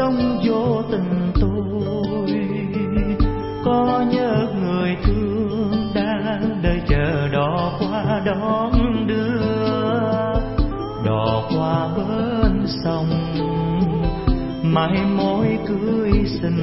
sống vô tình tôi có nhớ người thương đang đợi chờ đò qua đón đưa, đò qua bên sông mai mối cưới xin.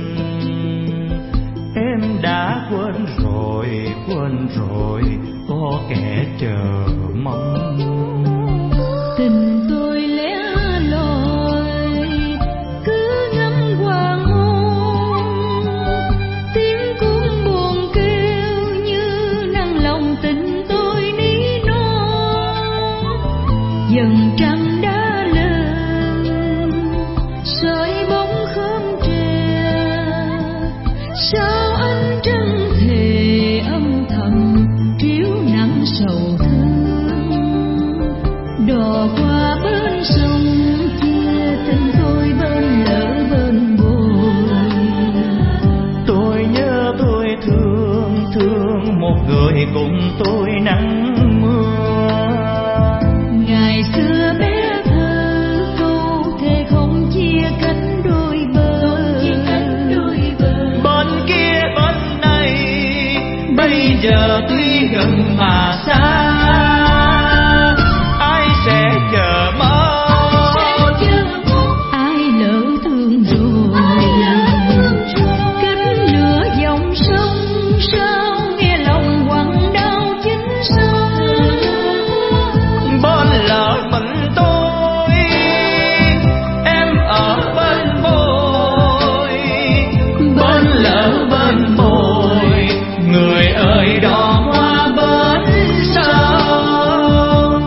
Em đã quên rồi có kẻ chờ mong. Tình tôi lẻ loi cứ ngắm hoàng hôn, tiếng cung buồn kêu như nặng lòng tình tôi ní non. Dần trăng đã lên soi bóng khóm tre, sao ánh trăng thề âm thầm chiếu nắng sầu thương. Đò qua bên sông kia tình tôi bên lỡ bên bồi. Tôi nhớ tôi thương một người cùng tôi nắng mưa. Ngày xưa bé thơ câu thề không chia cánh đôi bờ. Bên kia bên này bây giờ tuy gần mà xa, ai sẽ chờ mong? Ai lỡ thương rồi cách nửa dòng sông, sao nghe lòng quặn đau chính sông. Bên lỡ mình tôi, em ở bên bồi. Bên lỡ bên bồi, người ơi đò qua bên sông.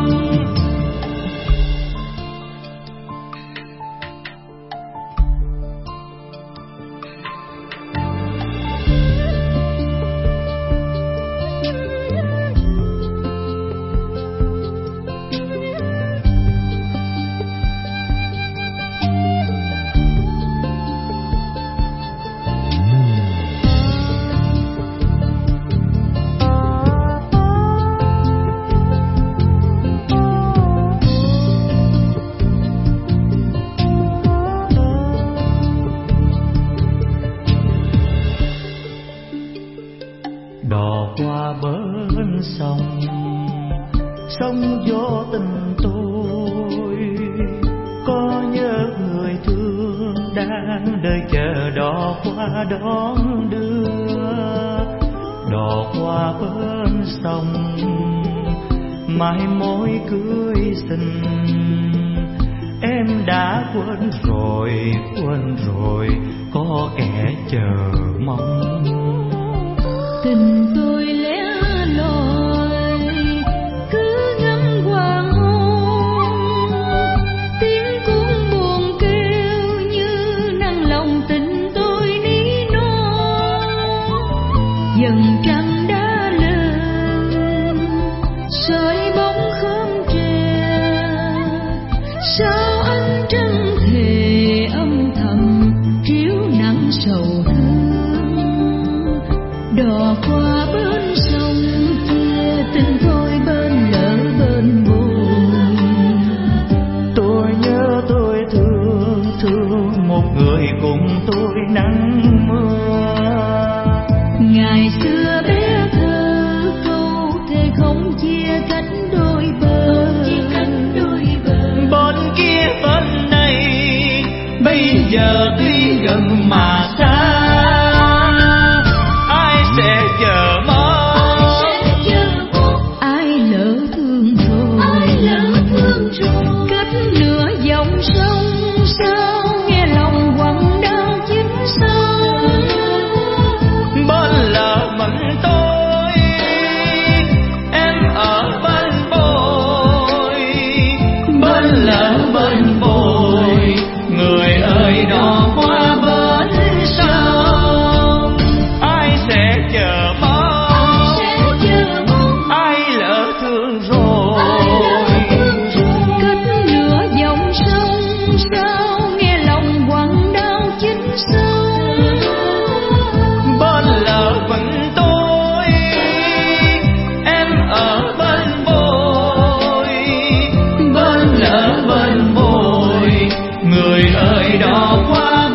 Đò qua bên sông, sông vô tình tôi có nhớ người thương đang đợi chờ đò qua đón đưa, đò qua bên sông mai mối cưới xin. Em đã quên rồi có kẻ chờ mong. Tình tôi lẻ loi cứ ngắm hoàng hôn, tiếng cung buồn kêu như nặng lòng tình tôi ní non. Dần trăng đã lên soi bóng khóm tre, sao ánh trăng thề âm thầm chiếu nắng sầu thương. Đò qua bên sông kia tình tôi bên lỡ bên bồi. Tôi nhớ tôi thương một người cùng tôi nắng mưa. Ngày xưa bé thơ câu thề không chia cánh đôi bờ. Bên kia bên này bây giờ tuy gần mà xa, ai sẽ chờ mong? Ai lỡ thương rồi cách nửa dòng sông, sao nghe lòng quặn đau chính sông. Bên lỡ mình tôi, em ở bên bồi. Bên lỡ bên bồi, người ơi đò qua bên sông. Ai sẽ chờ mong? Ai lỡ thương rồi Cách nửa dòng sông, sao nghe lòng quặn đau chính sông. bên lỡ mình tôi, em ở bên bồi. Bên lỡ bên bồi, người ơi đò qua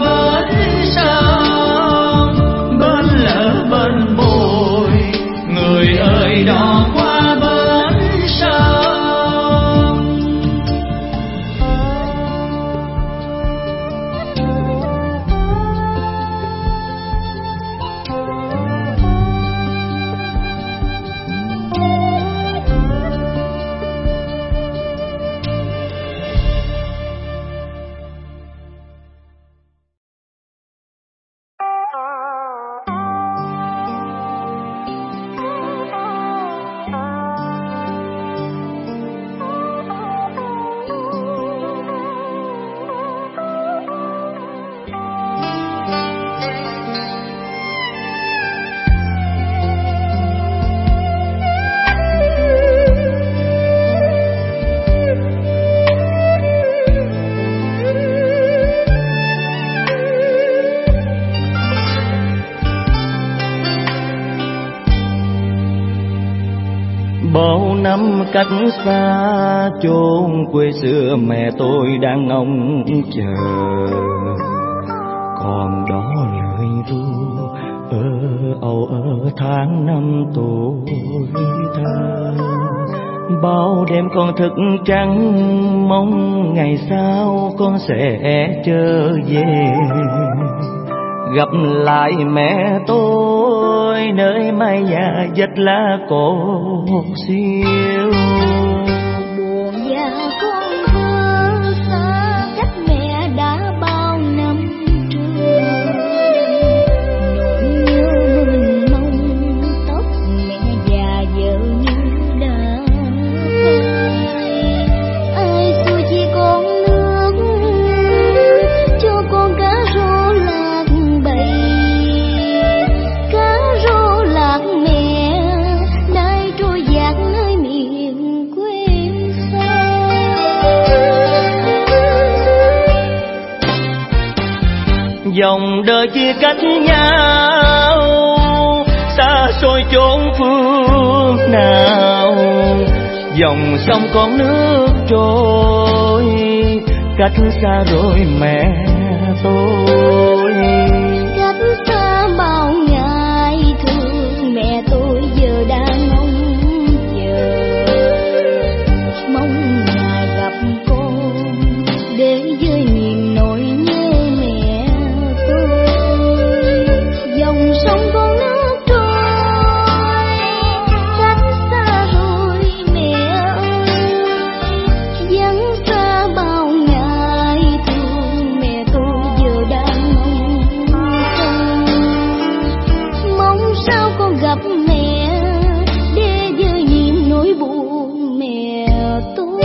năm cách xa, chốn quê xưa mẹ tôi đang ngóng chờ. Còn đó lời ru âu tháng năm tuổi thơ. Bao đêm con thức trắng mong ngày sau con sẽ trở về, gặp lại mẹ tôi nơi mái nhà dệt lá cột xiêu. Buồn già con thơ xa cách mẹ đã bao năm trường, nỗi nhớ mình mong tóc mẹ già vợ như đã phai. Ai xui chi con nước cho con cá rô lạc bầy, cá rô lạc mẹ nay trôi dạt nơi miền quê xa. Dòng đời chia cách nhau, xa xôi chốn phương nào. Dòng sông con nước trôi, cách xa rồi mẹ tôi. Cách xa bao ngày thương mẹ tôi giờ đang mong chờ, mong ngày gặp con để với niềm nỗi nhớ mẹ tôi. Dòng sông con nước trôi, cách xa rồi mẹ ơi, vắng xa bao ngày thương mẹ tôi giờ đang mong sao con gặp mẹ để với niềm nỗi buồn mẹ tôi.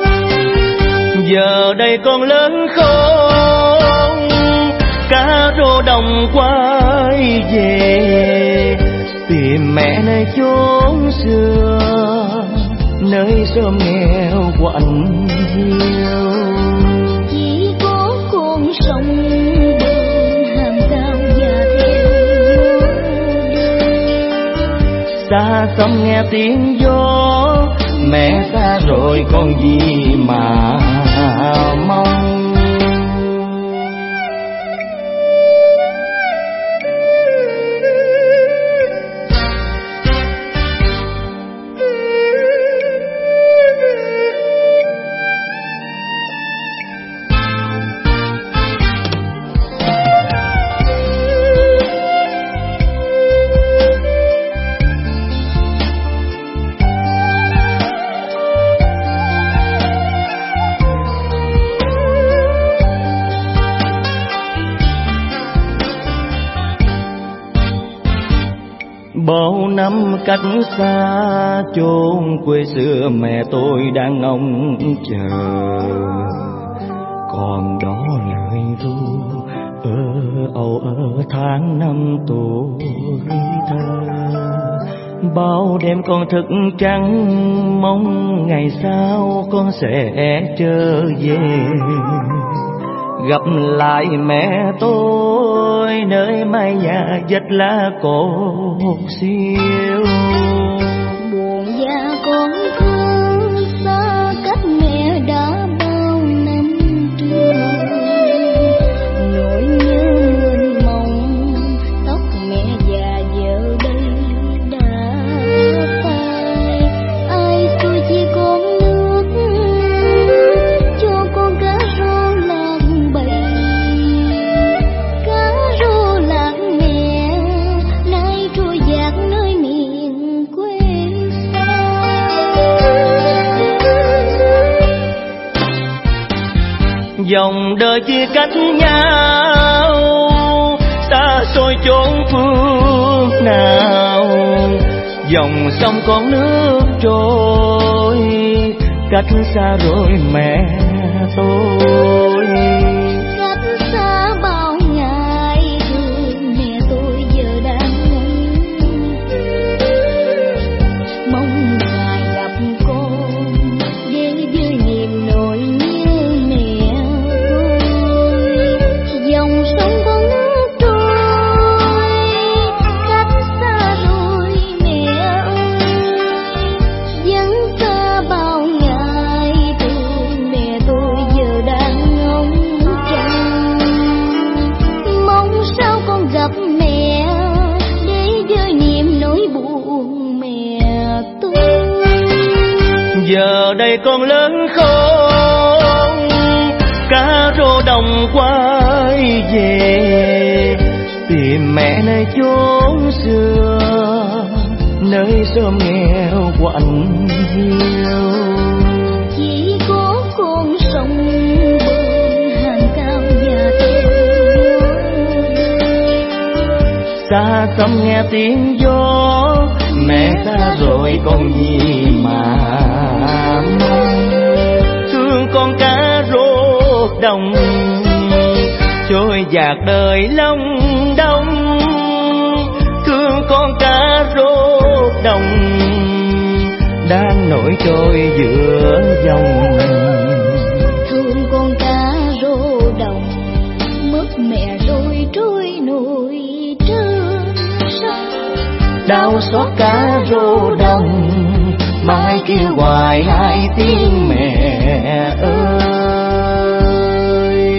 Giờ đây con lớn không, cá rô đồng quay về, tìm mẹ nơi chốn xưa, nơi xóm nghèo quạnh hiu. Chỉ có con sông bờ hàng cao và theo Xa xăm nghe tiếng gió, mẹ xa rồi còn gì mà mong. Bao năm cách xa, chốn quê xưa mẹ tôi đang ngóng chờ. Còn đó lời ru âu tháng năm tuổi thơ. Bao đêm con thức trắng mong ngày sau con sẽ trở về, gặp lại mẹ tôi nơi mái nhà dệt lá cột xiêu. buồn già con thương xa cách mẹ đã bao năm trường, nỗi nhớ mênh mông tóc mẹ già giờ đây đã phai. Ai xui chi con nước cho con cá rô lạc bầy, cá rô lạc mẹ nay trôi dạt nơi miền quê xa. Dòng đời chia cách nhau, xa xôi chốn phương nào. Dòng sông con nước trôi, cách xa rồi mẹ tôi. Cách xa bao ngày thương mẹ tôi giờ đang mong ngày gặp con để với niềm nỗi nhớ mẹ tôi. Dòng sông con nước trôi, cách xa rồi mẹ ơi, vắng xa giờ đây con lớn khôn, cá rô đồng quay về tìm mẹ nơi chốn xưa, nơi xóm nghèo quạnh hiu. Chỉ có con sông bờ hàng cao và theo xa xăm nghe tiếng gió, mẹ xa rồi còn gì mà mong. Thương con cá rô đồng trôi dạt đời long đông, thương con cá rô đồng đang nổi trôi giữa dòng. thương con cá rô đồng mất mẹ rồi trôi nổi trên sông. Đau xót cá rô đồng mãi kêu hoài hai tiếng mẹ ơi.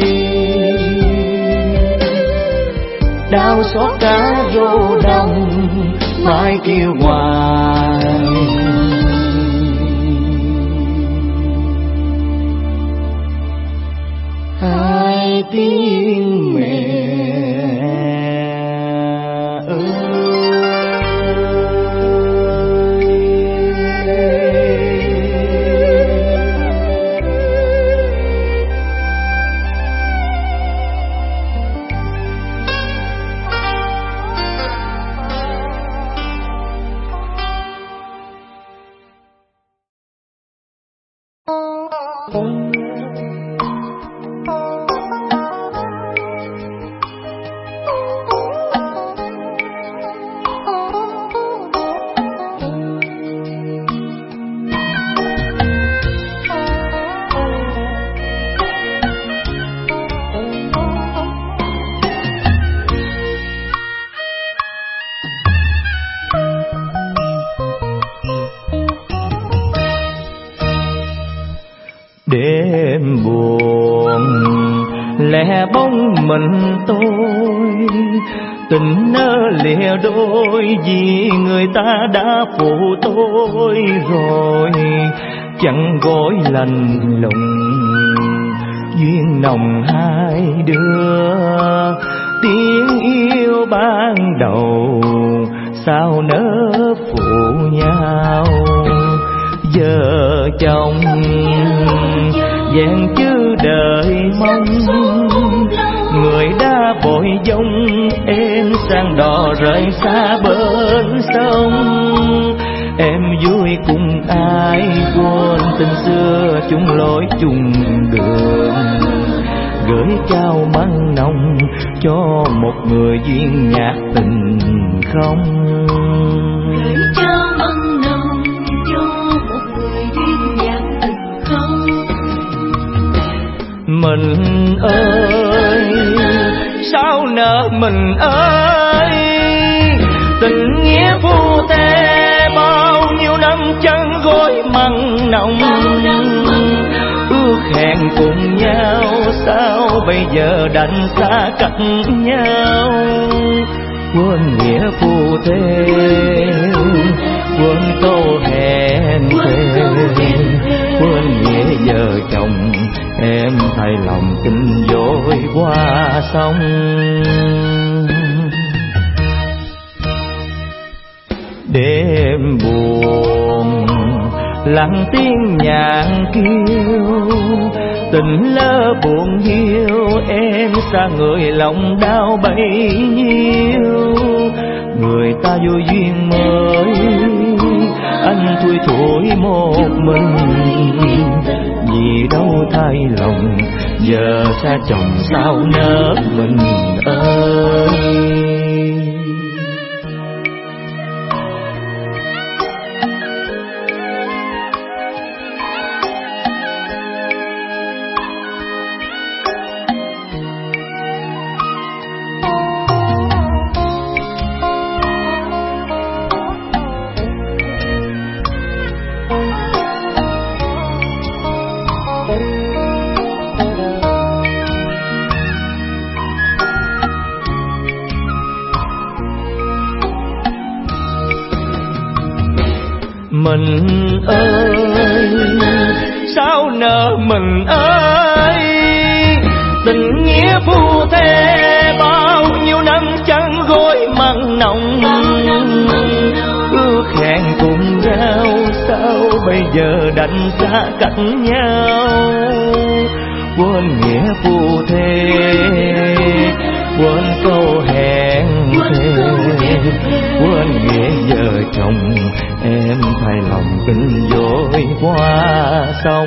Đau xót cá rô đồng mãi kêu hoài hai tiếng mẹ ơi. Đêm buồn lẻ bóng mình tôi, tình nỡ lìa đôi vì người ta đã phụ tôi rồi. Chẳng gối lành lùng duyên nồng hai đứa, tiếng yêu ban đầu sao nỡ phụ nhau. Vợ chồng vẹn chứ đời mong, người đã vội dông em sang đò rời xa bên sông. Em vui cùng ai quên tình xưa chung lối chung đường, gửi trao măng nồng cho một người duyên nhạc tình không. Gửi trao măng nồng cho một người duyên nhạc tình không. Mình ơi sao nỡ mình ơi, tình nghĩa phu thê bao nhiêu năm chân gối măng nồng. Ước hẹn cùng nhau sao bây giờ đành xa cách nhau. Quên nghĩa phu thê, quên câu hẹn thề, quên nghĩa vợ chồng em thay lòng kinh dối qua sông. Đêm buồn lặng tiếng nhạc kêu, tình lỡ buồn hiu em xa người lòng đau bấy nhiêu. Người ta vô duyên mới anh thui thủi một mình, vì đâu thay lòng giờ xa chồng sao nỡ mình ơi. Mình ơi nợ mình ơi. Tình nghĩa phu thê bao nhiêu năm trắng gối mặn nồng, ước hẹn cùng nhau sao bây giờ đành xa cách nhau. Quên nghĩa phu thê, quên câu hẹn thề, quên nghĩa vợ chồng, em thay lòng kinh dối qua sông.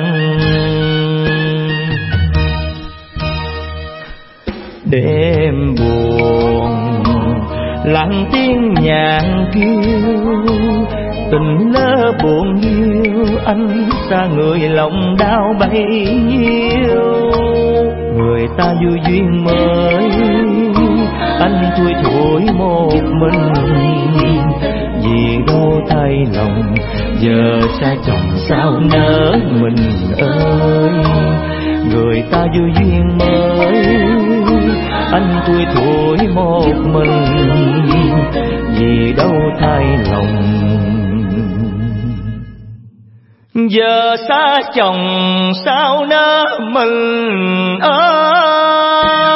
Đêm buồn lặng tiếng nhạn kêu, tình lỡ buồn yêu, anh xa người lòng đau bấy nhiêu. Người ta vui duyên mới, anh thui thủi một mình, vì đâu thay lòng giờ xa chồng sao nỡ mình ơi. Người ta vui duyên mới, anh thui thủi một mình, vì đâu thay lòng giờ xa chồng sao nỡ mình ơi.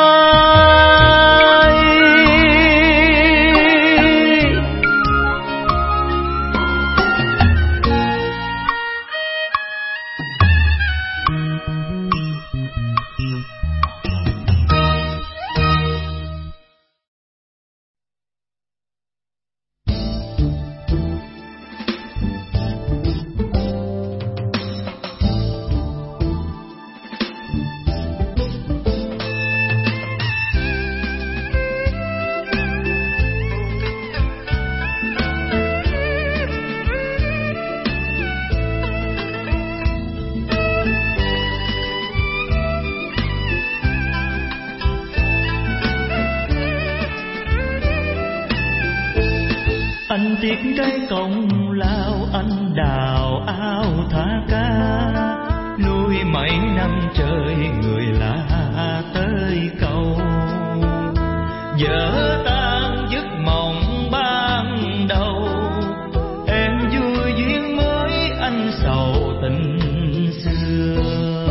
Anh tiếc cái công lao anh đào ao thả cá, nuôi mấy năm trời người lạ tới cầu. Vỡ tan giấc mộng ban đầu, em vui duyên mới anh sầu tình xưa.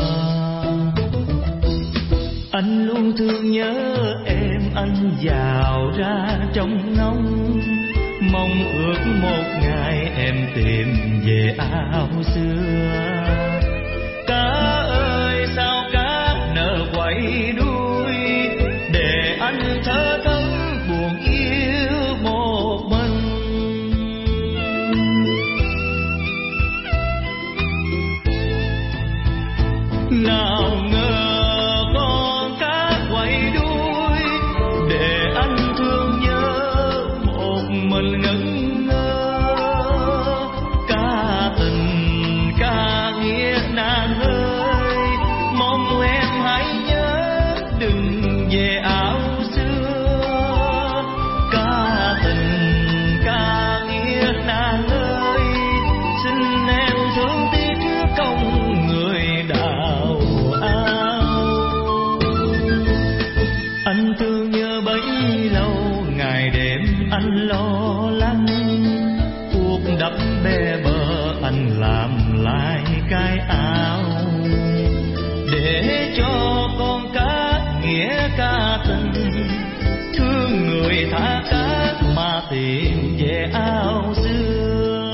Anh luôn thương nhớ em, anh vào ra trong ngóng, mong ước một ngày em tìm về ao xưa. Cá ơi sao cá nỡ quay đuôi, để anh thơ thẫn buồn yêu một mình. Nào ngờ con cá quay đuôi, để anh thương nhớ một mình ngẩn ngơ. Ca tình ca nghĩa nàng ơi, mong em hãy nhớ đừng về áo xưa. Ca tình ca nghĩa nàng ơi, xin em thương tiếc công người đào ao. Anh thương nhớ bấy lâu, ngày đêm anh lo lắng, cuộc đắp bè bờ anh làm lại cái ao, để cho con cá nghĩa ca tình, thương người tha cá mà tìm về ao xưa.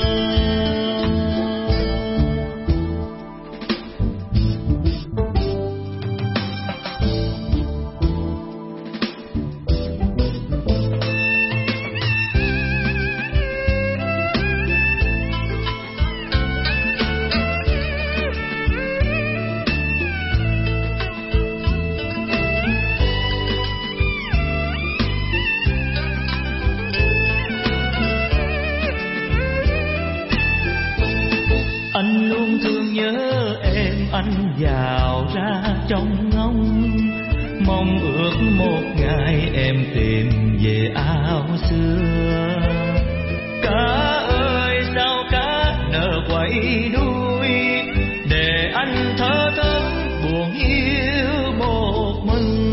Anh luôn thương nhớ em, anh vào ra trong ngóng, mong ước một ngày em tìm về ao xưa. Cá ơi sao cá nỡ quay đuôi, để anh thơ thẫn buồn yêu một mình.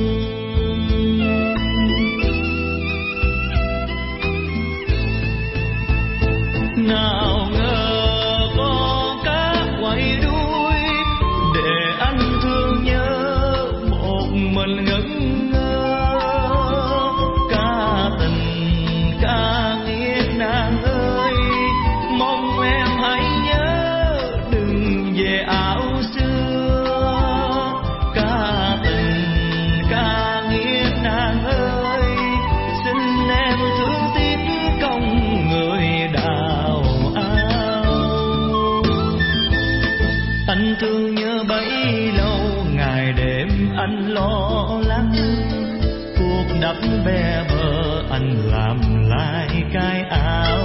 Nào ngờ con cá quay đuôi, để đắp bè bờ anh làm lại cái áo,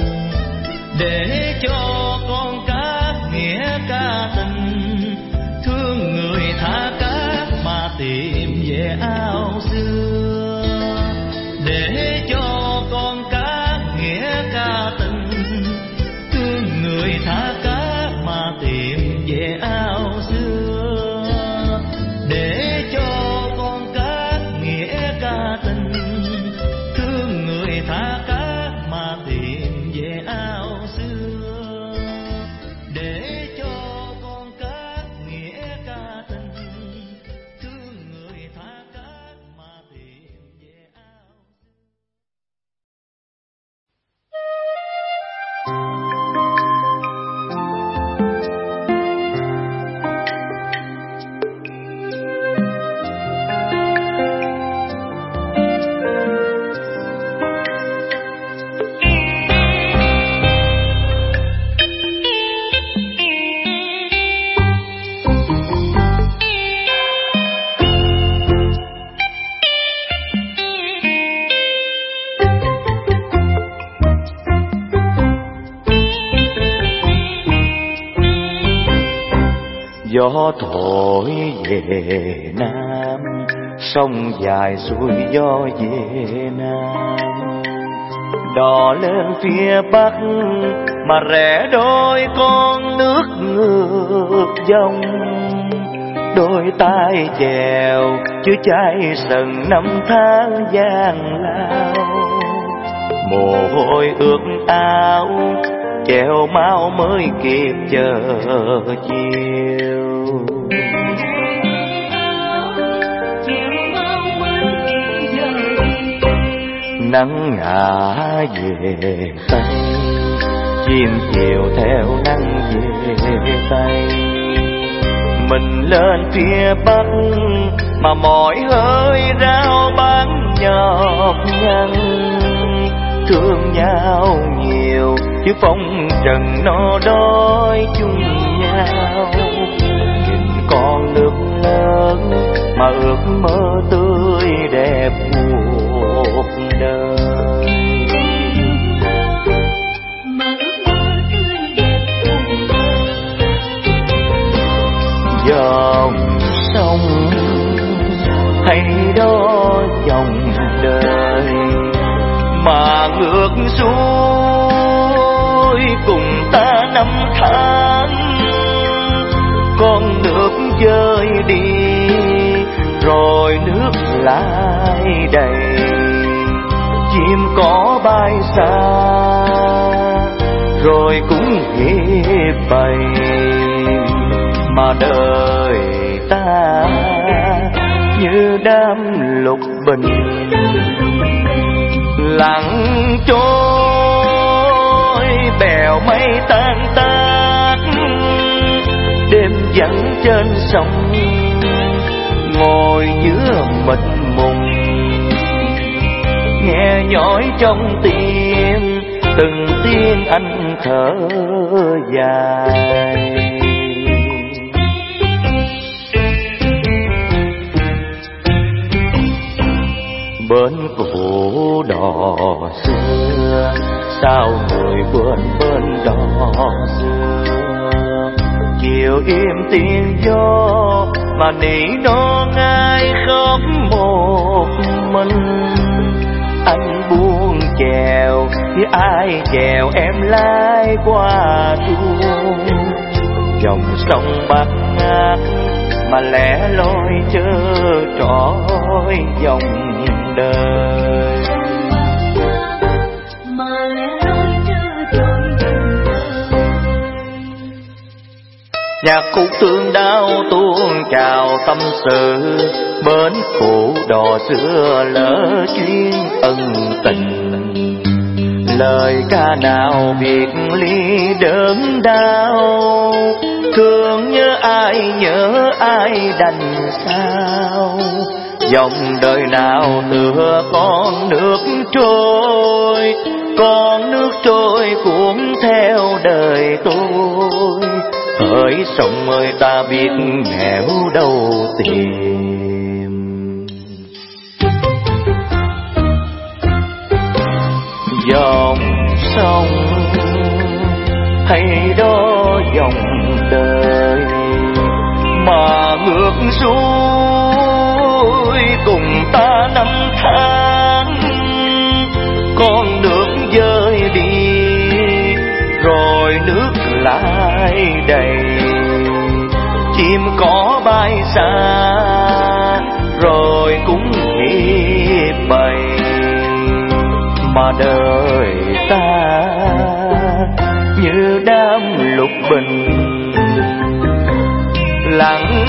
để cho con cá nghĩa ca tình, thương người thả cá mà tìm về ao xưa. Để cho con cá nghĩa ca tình, thương người thả cá mà tìm về ao xưa. Để cho con cá nghĩa ca tình, thương người thả cá mà tìm về ao xưa. Để cho con cá nghĩa ca tình, thương người thả cá mà tìm về ao. Gió thổi về Nam, sông dài xuôi gió về Nam. Đò lên phía Bắc mà rẽ đôi con nước ngược dòng. Đôi tay chèo chứa cháy sần năm tháng gian lao. Mồ hôi ướt áo chèo mau mới kịp chờ chiều. Nắng ngả về Tây, chim chiều theo nắng về Tây. Mình lên phía Bắc mà mỏi hơi rao bán nhọc nhằn. Thương nhau nhiều chứ phong trần no đói chung nhau. Nhìn con nước lớn mà ước mơ tươi đẹp cuộc đời. Dòng sông hay đó dòng đời mà ngược xuôi cùng ta năm tháng. Con nước rơi đi rồi nước lại đầy, chim có bay xa rồi cũng hiếp bầy. Mà đời ta như đám lục bình lặng trôi, bèo mây tan tác. Đêm vắng trên sông ngồi giữa mịt mùng, nghe nhói trong tim từng tiếng anh thở dài. Bên cũ đò xưa sao người quên bên đò xưa. Chiều im tiếng gió mà nỉ non ai khóc một mình. Anh buông chèo chứ ai chèo em lái qua tuôn. Dòng sông bát ngát mà lẻ loi chớ trọi dòng đời. Nhạc khúc tương đau tuôn chào tâm sự, bến cũ đò xưa lỡ chuyến ân tình. Lời ca nào biệt ly đớn đau, thương nhớ ai đành sao. Dòng đời nào tựa con nước trôi, con nước trôi cuốn theo đời tôi. Hỡi sông ơi ta biết nẻo đâu tìm. sông hay đó dòng đời mà ngược xuôi cùng ta năm tháng. Con nước rơi đi rồi nước lại đầy, chim cỏ bay xa rồi cũng hiếp bầy. Mà đời ta như đám lục bình lặng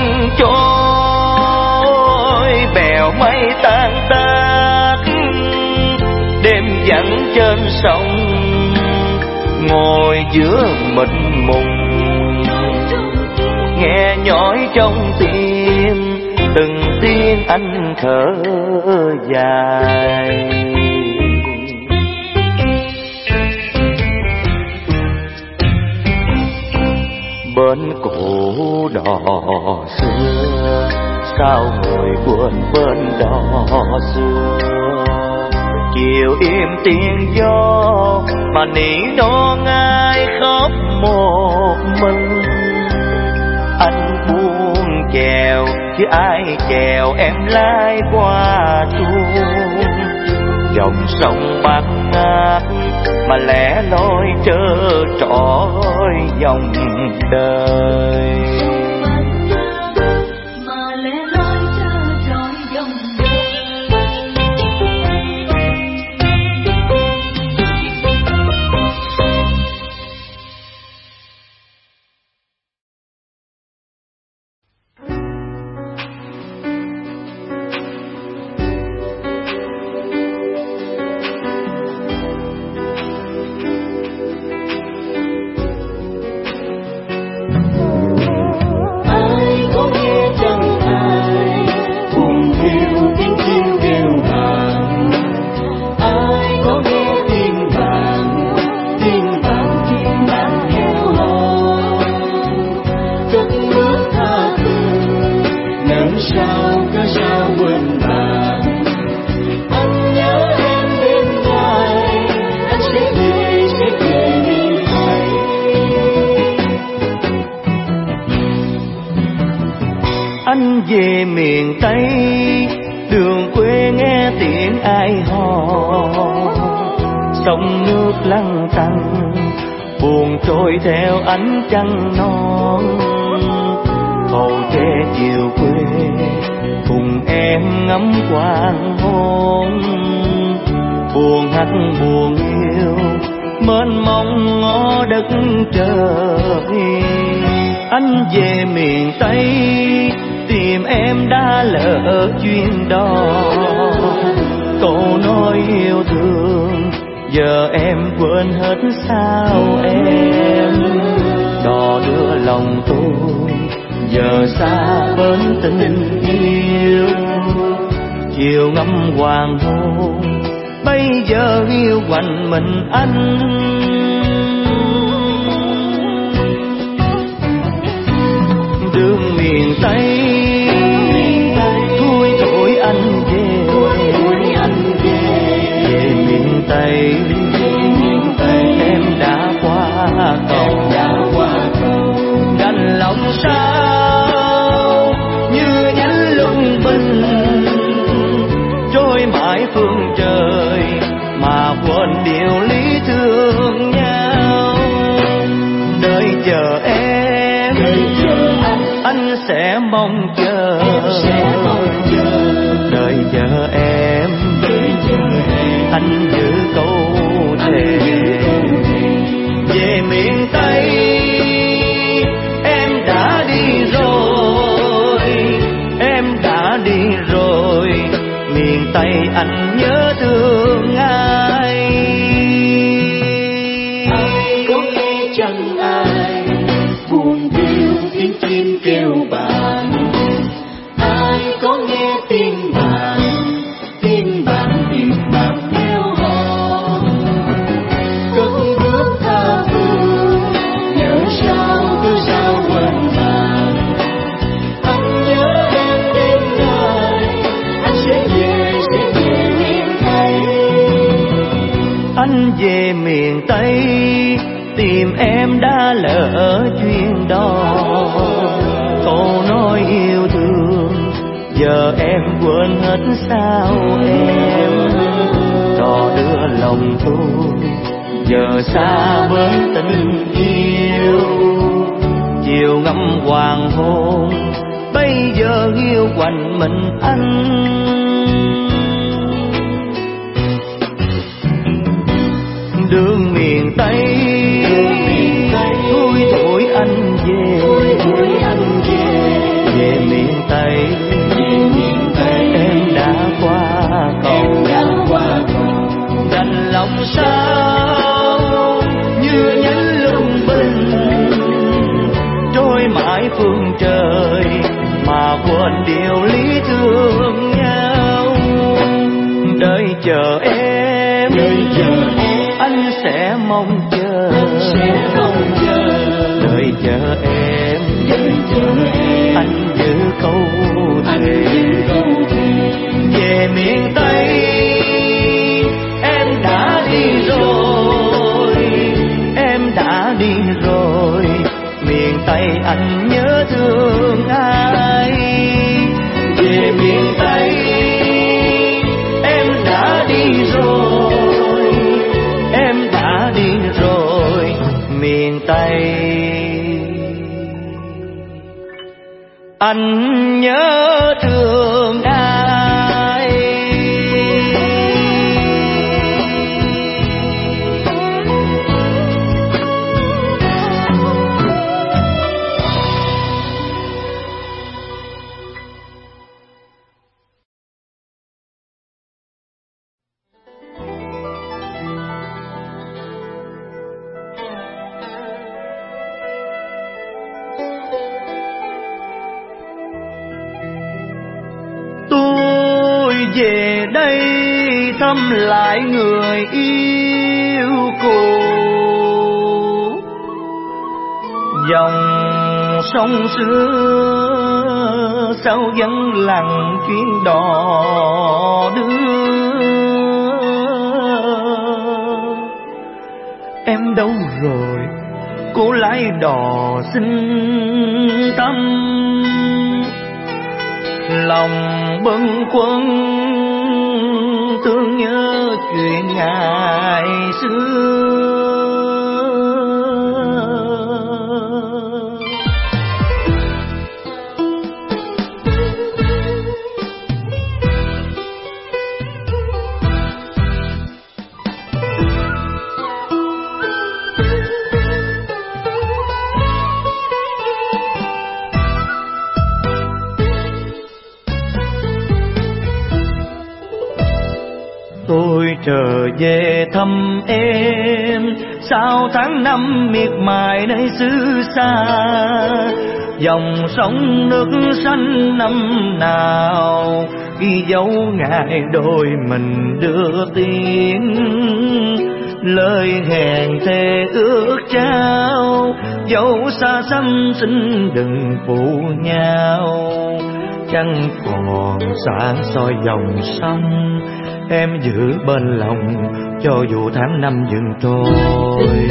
trôi, bèo mây tan tác đêm vắng trên sông, ngồi giữa mịt mùng nghe nhói trong tim từng tiếng anh thở dài. Bên cổ đò xưa sao người quên bên đò xưa, chiều im tiếng gió mà nỉ non ai khóc một mình. Anh buông chèo chứ ai chèo em lái qua chuông, dòng sông bát ngát mà lẻ loi trơ trọi dòng đời. Anh về miền Tây đường quê nghe tiếng ai hò, sông nước lăn tăn buồn trôi theo ánh trăng non. Bầu tre chiều quê cùng em ngắm hoàng hôn, buồn hắt buồn yêu mênh mông ngõ đất trời. Anh về miền Tây tìm em đã lỡ chuyến đó, câu nói yêu thương giờ em quên hết sao em. Đò đưa lòng tôi giờ xa bến tình yêu, chiều ngắm hoàng hôn bây giờ yêu quạnh mình anh. Đường miền Tây thui thổi anh về, về miền Tây em đã qua cầu, đành lòng sao như nhánh lung bình trôi mãi phương trời mà quên điều lý thương nhau. Đời chờ em anh sẽ mong chờ, đời chờ em anh giữ câu thề. Về miền Tây em đã đi rồi, em đã đi rồi, miền Tây anh nhớ thương ai. Ai có nghe chẳng ai buồn thiêu tiếng chim kêu bạn, ai có nghe tiếng bạn tiếng bạn theo hò. Cất bước tha phương nhớ sao cứ sao quên bạn, anh nhớ em đến nơi anh sẽ về miền Tây. Anh về miền Tây tìm em đã lỡ chuyến đó. Câu nói yêu thương giờ em quên hết sao em. Trò đưa lòng tôi giờ xa với tình yêu. Chiều ngắm hoàng hôn bây giờ yêu quạnh mình anh. Đường miền Tây thôi thôi anh về. Về miền Tây em đã qua cầu. Đành lòng sao như nhánh lung bình trôi mãi phương trời mà quên điều lý thương nhau. Đợi chờ em anh sẽ mong chờ. Đợi chờ em anh giữ câu thề. Về miền Tây em đã đi rồi. Em đã đi rồi. Miền Tây anh nhớ thương ai. Về miền Tây em đã đi rồi. Em đã đi rồi. Miền Tây anh nhớ thương ai. Về đây thăm lại người yêu cũ. Dòng sông xưa sao vẫn lặng chuyến đò đưa. Em đâu rồi cô lái đò xinh tâm. Lòng bâng khuâng thương nhớ chuyện ngày xưa. Tôi trở về thăm em sau tháng năm miệt mài nơi xứ xa. Dòng sông nước xanh năm nào ghi dấu ngày đôi mình đưa tiếng. Lời hẹn thề ước trao dẫu xa xăm xin đừng phụ nhau. Chẳng còn sáng soi dòng sông em giữ bên lòng cho dù tháng năm dừng trôi.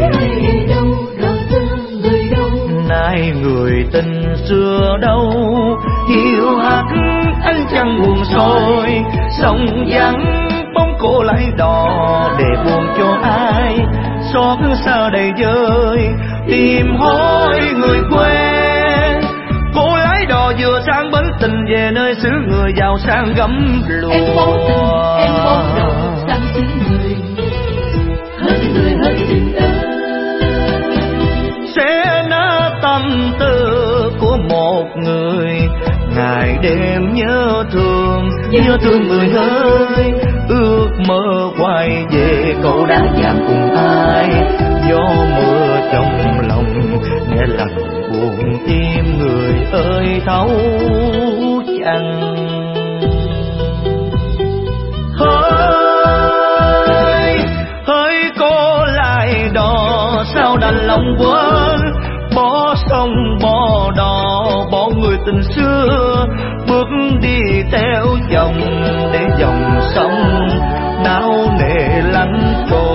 Nay người tình xưa đâu hiu hắt anh chẳng buồn soi. Sông vắng bóng cô lái đò để buồn cho ai. Xót xa đầy vơi tìm hỏi người quen. Cô lái đò vừa sang bến tình về nơi xứ người giàu sang gấm lụa. Em bóng tình, em bóng đò sang xứ người hết người hết tình ơi. Sẽ nát tâm tư của một người ngày đêm nhớ thương người ơi. Ước mơ quay về cậu đã dám cùng ai. Gió mưa trong lòng nghe lòng buồn tim người ơi thấu chẳng. Hỡi cô lại đò sao đành lòng quên. Bỏ sông bỏ đò bỏ người tình xưa. Bước đi theo dòng để dòng sông nao nề lăn trôi.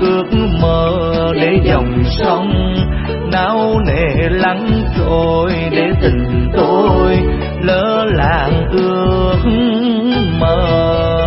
cước mơ để dòng sông nao nề lắng trôi, để tình tôi lỡ làng ước mơ.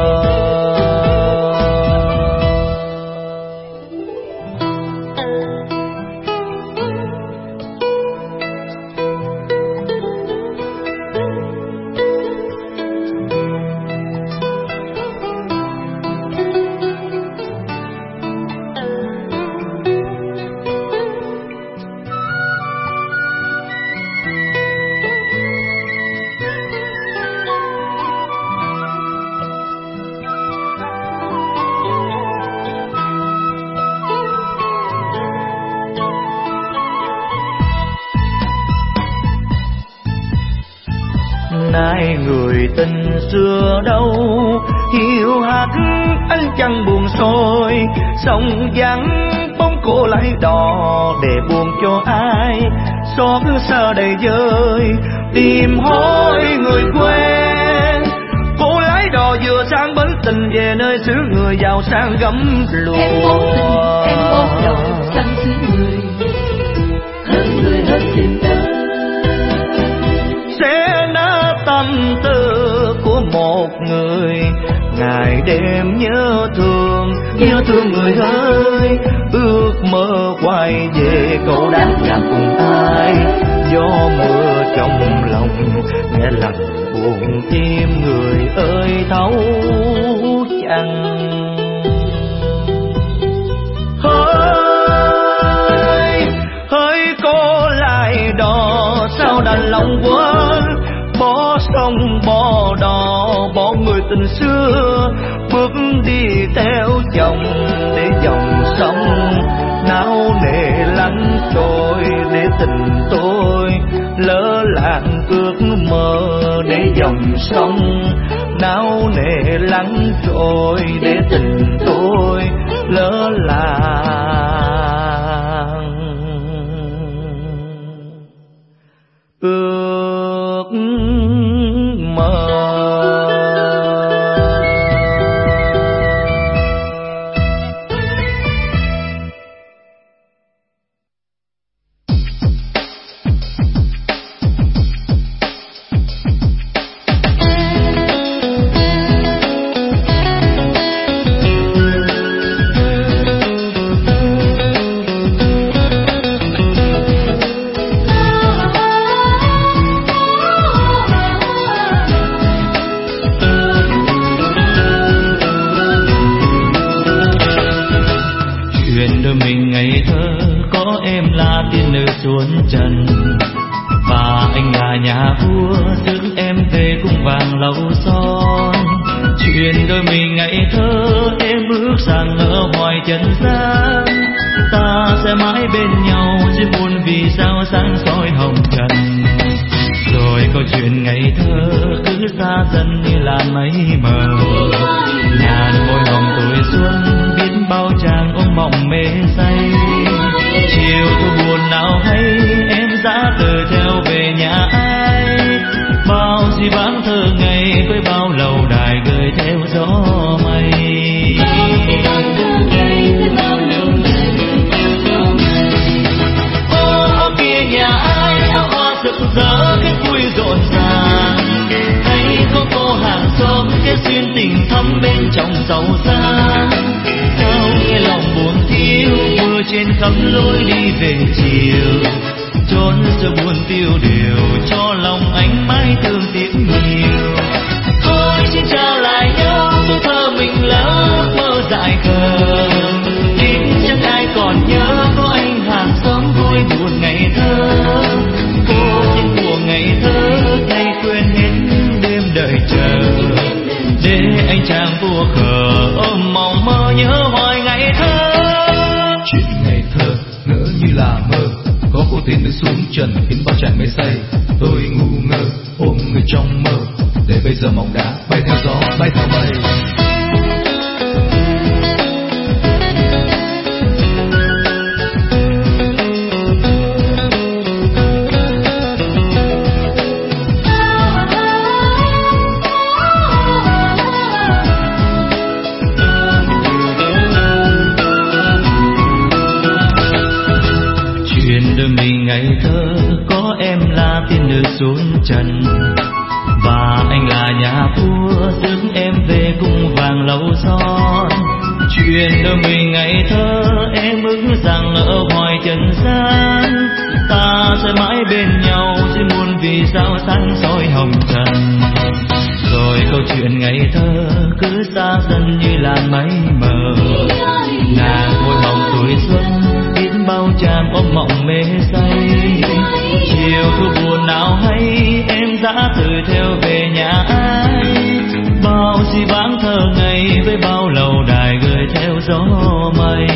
Nay người tình xưa đâu, hiu hắt anh chẳng buồn xôi, sông vắng bóng cô lái đò để buồn cho ai, xót xa đầy vơi tìm hỏi người quen. Cô lái đò vừa sang bến tình về nơi xứ người giàu sang gấm lụa. Em vô tình, em bốc đầu sang xứ người, hơn người hơn tình tơ. Sẽ nát tâm tư của một người, ngày đêm nhớ thương người ơi. Ước mơ quay về cậu đang gặp cùng ai, gió mưa trong lòng nghe lặng buồn tim người ơi thấu chẳng. Hỡi cô lại đò sao đành lòng quên, bỏ sông bỏ đò bỏ người tình xưa, bước đi theo chồng để dòng sông nao nề lắng trôi, để tình tôi lỡ làng ước mơ, để dòng sông nao nề lắng trôi, để tình tôi lỡ làng ước mơ. Xuống trần và anh là nhà vua giữ em về cung vàng lâu son. Chuyện đôi mình ngày thơ em ước rằng ở ngoài trần gian ta sẽ mãi bên nhau, chỉ buồn vì sao sáng soi hồng trần. Rồi câu chuyện ngày thơ cứ xa dần như làn mây mờ, ngàn môi hồng tuổi xuân biết bao chàng ôm mộng mê say. Chiều thu buồn nào hay em dã từ theo về nhà ai, bao gì vãng thơ ngày với bao lâu đài gửi theo gió mây. Ô kia nhà ai áo hoa rực rỡ cái vui rộn ràng, hay có cô hàng xóm cái duyên tình thắm bên trong giàu sang. Sao nghe lòng buồn thiếu mưa trên khắp lối đi về chiều, trốn sự buồn tiêu điều cho lòng anh mãi thương tiếc nhiều. Thôi xin chào lại nhau tuổi thơ mình lỡ mơ dại khờ, ít chẳng ai còn nhớ có anh hàng xóm vui buồn ngày thơ. Cô trên của ngày thơ nay quên hết đêm đợi chờ, để anh chàng vua khờ ôm mộng mơ nhớ hoài ngày thơ. Chuyện ngày thơ ngỡ như là mơ, có cô tiên nữ xuống trần khiến bao chàng mê say. Tôi ngu ngơ ôm người trong mơ, để bây giờ mộng đã bay theo gió bay theo mây. xuống trần. Và anh là nhà vua rước em về cung vàng lầu son. Chuyện đôi mình ngày thơ em ước rằng ở ngoài trần gian ta sẽ mãi bên nhau dưới muôn vì sao sáng soi hồng trần. Rồi câu chuyện ngày thơ cứ xa dần như làn mây mờ. Nàng môi hồng tuổi xuân biết bao chàng ôm mộng mê say. Chiều thu buồn nào hay em dã từ theo về nhà ai. Bao di vãng thơ ngây với bao lâu đài gửi theo gió mây.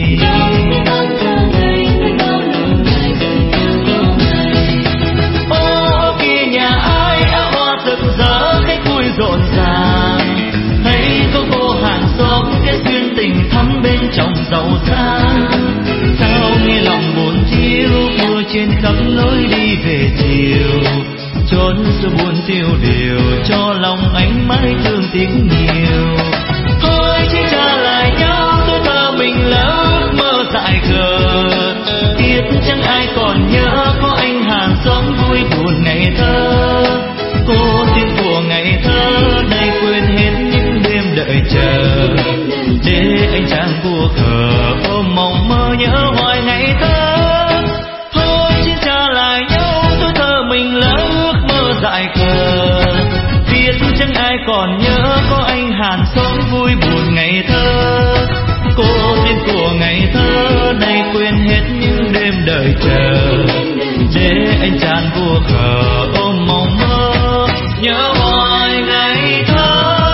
Ô kia nhà ai áo hoa rực rỡ khách vui rộn ràng. Thấy có cô hàng xóm cái duyên tình thắm bên trong giàu sang. Sao nghe lòng buồn chiếu mưa trên khắp lối đi về chiều. Chốn sự buồn tiêu điều cho lòng anh mãi thương tiếc nhiều. Thôi chỉ trả lại nhau tôi thơ mình lỡ ước mơ dại khờ. Tiếc chẳng ai còn nhớ có anh hàng xóm vui buồn ngày thơ. Cô tiên của ngày thơ nay quên hết những đêm đợi chờ. Để anh chàng vua khờ ôm mộng mơ nhớ hoài ngày thơ. Thôi chỉ trả lại nhau tôi thơ mình lỡ ước mơ dại khờ. Biết chẳng ai còn nhớ có anh hàng xóm vui buồn ngày thơ. Cô tiên của ngày thơ nay quên hết những đêm đợi chờ. Để anh chàng vua khờ ôm mộng mơ nhớ hoài ngày thơ.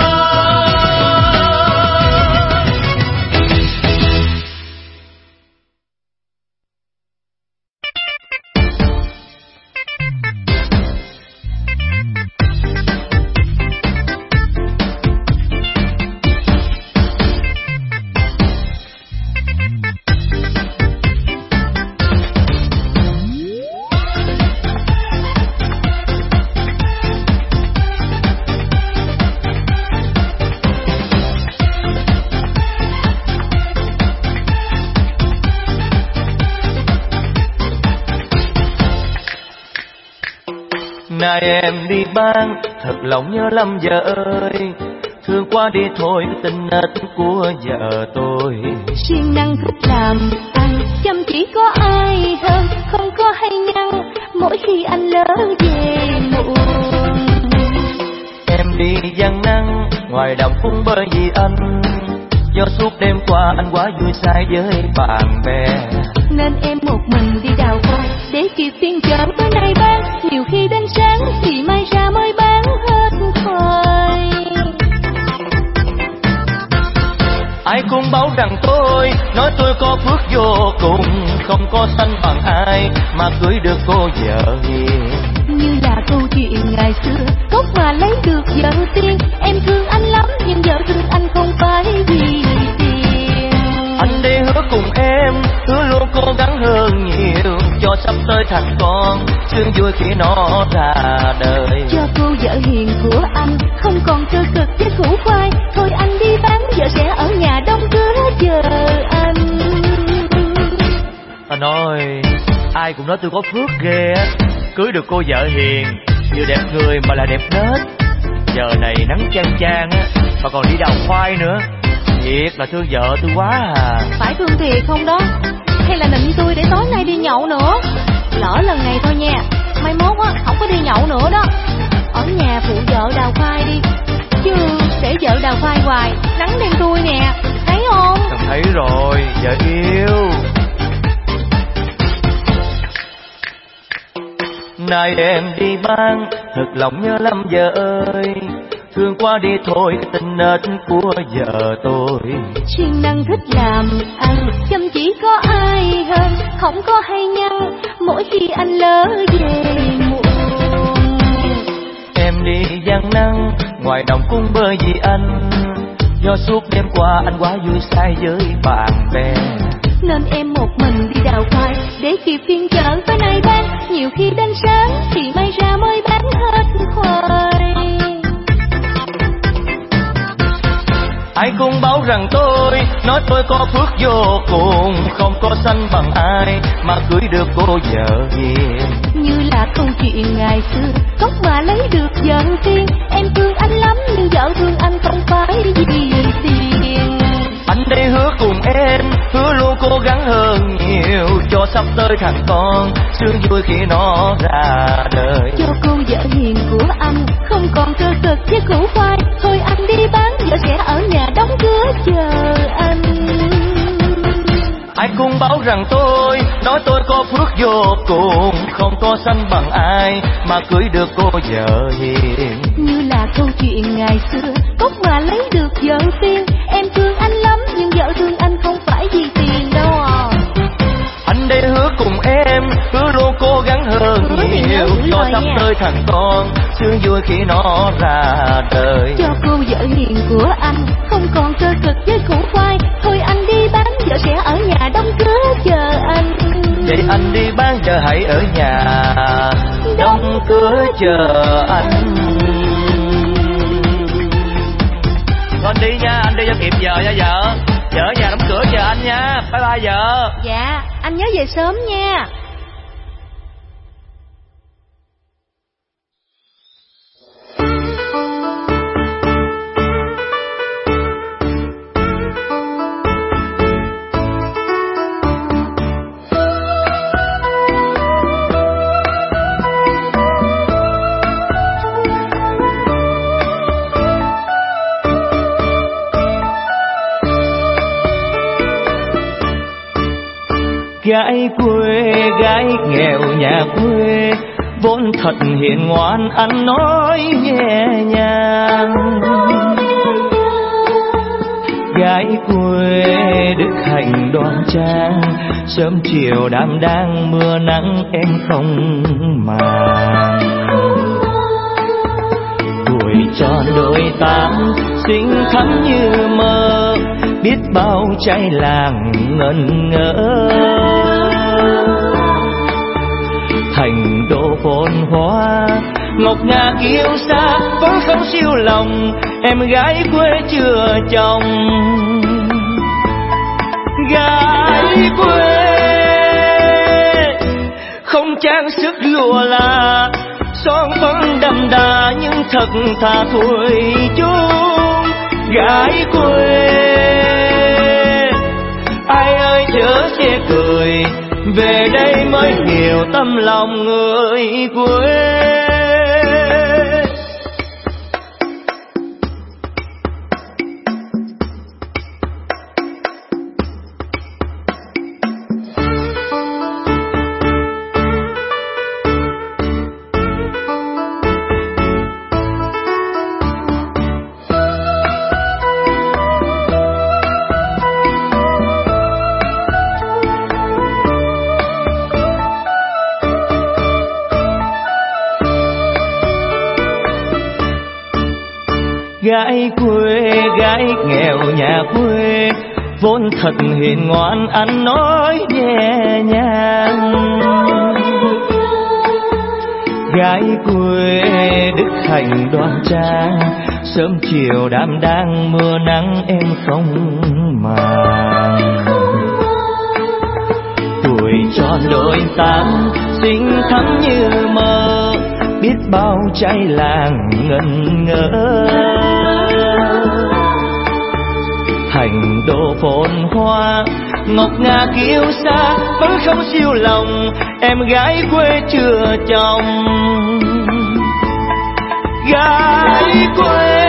Nay em đi bán thật lòng nhớ lắm vợ ơi. Thương quá đi thôi tình nết của vợ tôi. Siêng năng thích làm ăn chăm chỉ có ai hơn. Không có hay nhăn mỗi khi anh lỡ về muộn. Em đi giăng nắng ngoài đồng cũng bởi vì anh. Do suốt đêm qua anh quá vui say với bạn bè. Nên em một mình đi đào khoai để kịp phiên chợ tối nay bán. Nhiều khi đến sáng thì mai ra mới bán hết khoai. Ai cũng báo rằng tôi nói tôi có phước vô cùng. Không có sanh bằng ai mà cưới được cô vợ hiền. Như là câu chuyện ngày xưa cốc mà lấy được vợ tiên. Em thương anh lắm nhưng vợ thương anh không phải vì tiền. Anh đi hứa cùng em hứa luôn cố gắng hơn nhiều. Cho sắp tới thành con sướng vui khi nó ra đời. Cho cô vợ hiền của anh không còn cơ cực với củ khoai. Thôi anh đi bán vợ sẽ ở nhà đóng cửa chờ anh. Anh ơi, ai cũng nói tôi có phước ghê á. Cưới được cô vợ hiền vừa đẹp người mà là đẹp nết. Giờ này nắng chang chang á mà còn đi đào khoai nữa. Thiệt là thương vợ tôi quá à. Phải thương thiệt không đó? Hay là nịnh tôi để tối nay đi nhậu nữa? Lỡ lần này thôi nha, mai mốt á không có đi nhậu nữa đó. Ở nhà phụ vợ đào khoai đi. Chứ để vợ đào khoai hoài nắng đen tôi nè, thấy không? Tôi thấy rồi, vợ yêu. Nay em đi bán thật lòng nhớ lắm vợ ơi. Thương quá đi thôi tình nết của vợ tôi. Siêng năng thích làm ăn chăm chỉ có ai hơn. Không có hay nhăn mỗi khi anh lỡ về muộn. Em đi giăng nắng ngoài đồng cũng bởi vì anh. Do suốt đêm qua anh quá vui say với bạn bè. Nên em một mình đi đào khoai để kịp phiên chợ tối nay bán. Nhiều khi đến sáng thì mai ra mới bán hết khoai. Ai cũng báo rằng tôi nói tôi có phước vô cùng. Không có sanh bằng ai mà cưới được cô vợ hiền. Như là là câu chuyện ngày xưa, cốc mà lấy được vợ tiên. Em thương anh lắm nhưng vợ thương anh không phải vì tiền. Anh đây hứa cùng em, hứa luôn cố gắng hơn nhiều, cho sắp tới thằng con sướng vui khi nó ra đời. Cho cô vợ hiền của anh không còn cơ cực với củ khoai, thôi anh đi bán vợ sẽ ở nhà đóng cửa chờ anh. Ai cũng bảo rằng tôi, nói tôi có phước vô cùng, không có sanh bằng ai mà cưới được cô vợ hiền. Như là câu chuyện ngày xưa, cốc mà lấy được vợ tiên. Em thương anh lắm nhưng vợ thương anh không phải vì tiền đâu à. Anh đây hứa cùng em, hứa luôn cố gắng hơn nhiều, cho sắp tới thằng con sướng vui khi nó ra đời. Cho cô vợ hiền của anh không còn cơ cực với củ khoai, thôi anh đi bán vợ sẽ ở nhà đóng cửa chờ anh. Vậy anh đi bán vợ hãy ở nhà đóng cửa chờ anh. Con đi nha, anh đi cho kịp giờ nha vợ. Vợ ở nhà đóng cửa chờ anh nha. Bye bye vợ. Dạ, anh nhớ về sớm nha. Gái quê, gái nghèo nhà quê, vốn thật hiền ngoan, ăn nói nhẹ nhàng. Gái quê đức hạnh đoan trang, sớm chiều đảm đang, mưa nắng em không màng. Tuổi tròn đôi tám, xinh thắm như mơ, biết bao trai làng ngẩn ngỡ. Thành đô phồn hoa, ngọc ngà kiêu sa, vẫn không siêu lòng em gái quê chưa chồng. Gái quê không trang sức lụa là, son phấn đậm đà nhưng thật thà tuổi chung. Gái quê ai ơi chớ chê cười, về đây mới hiểu tâm lòng người quê. Gái quê, gái nghèo nhà quê, vốn thật hiền ngoan, ăn nói nhẹ nhàng. Gái quê đức hạnh đoan trang, sớm chiều đảm đang, mưa nắng em không màng. Tuổi tròn đôi tám, xinh thắm như mơ, biết bao trai làng ngẩn ngỡ. Thành đô phồn hoa, ngọc ngà kiêu sa, vẫn không siêu lòng em gái quê chưa chồng. Gái quê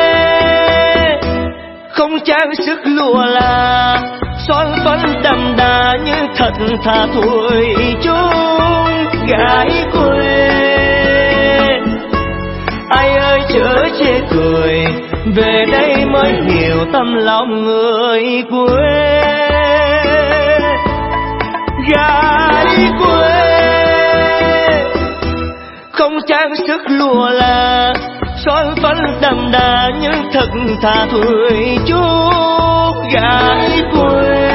không trang sức lụa là, son phấn đậm đà như thật thà tuổi chung. Gái quê ai ơi chớ chê cười, về đây mới hiểu tâm lòng người quê. Gái quê không trang sức lụa là, son phấn đậm đà nhưng thật thà tuổi chung. Gái quê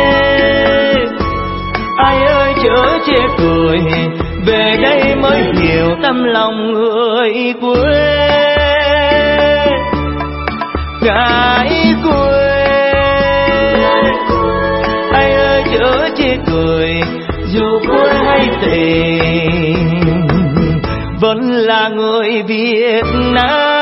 ai ơi chớ chê cười, về đây mới hiểu tâm lòng người quê. Gái quê ai ơi chớ chê cười, dù quê hay tiền vẫn là người Việt Nam.